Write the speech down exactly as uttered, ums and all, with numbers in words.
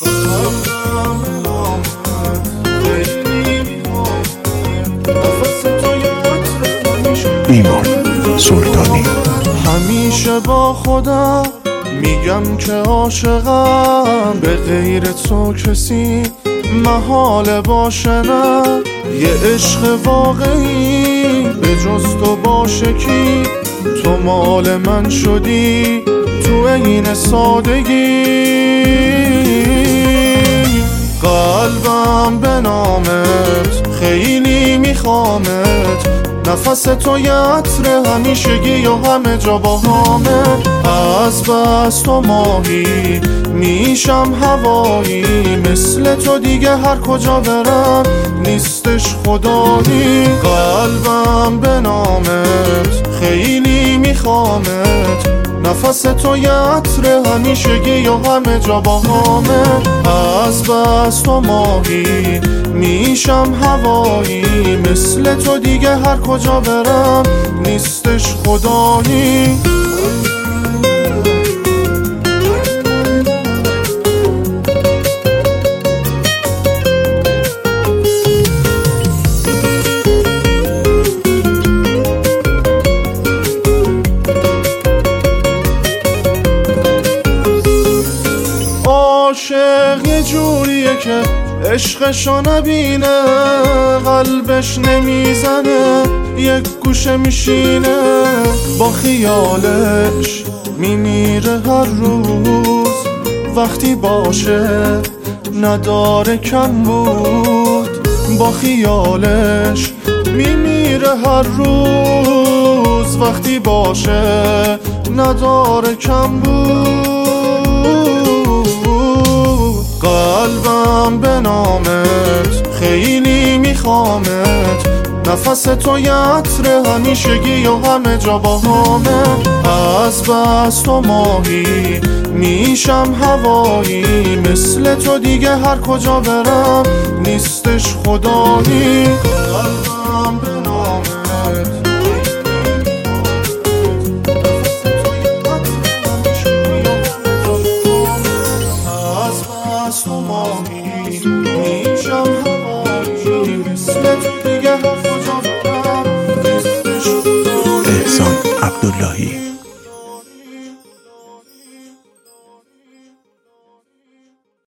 قلبم به نامت خیلی میخوام، نفس تو یه عطر همیشه. ایمان سلطانی. همیشه با خودم میگم که عاشقم، به غیر تو کسی محال باشه نه. یه عشق واقعی به جز تو باشه کی؟ تو مال من شدی تو عین سادگی. قلبم به نامت خیلی میخوامت، نفس تو یه عطر همیشگی و همه جا با همه. از بس تو ماهی میشم هوایی، مثل تو دیگه هر کجا برم نیستش خدایی. قلبم به نامت خیلی میخوامت، نفس تو یه عطر همیشگی و همه جا با همه. از بس تو ماهی میشم هوایی، مثل تو دیگه هر کجا برم نیستش خدایی. عاشق یه جوریه که عشقشو نبینه، قلبش نمیزنه یک گوشه میشینه، با خیالش میمیره هر روز. وقتی باشه نداره کم بود، با خیالش میمیره هر روز. وقتی باشه نداره کم بود. قلبم به نامت خیلی میخوامت، نفس تو یه عطر همیشگی و همه جا با همه. از بس تو ماهی میشم هوایی، مثل تو دیگه هر کجا برم نیستش خدایی. قلبم به نامت تو ماهی میشم هوایی، مثل تو دیگه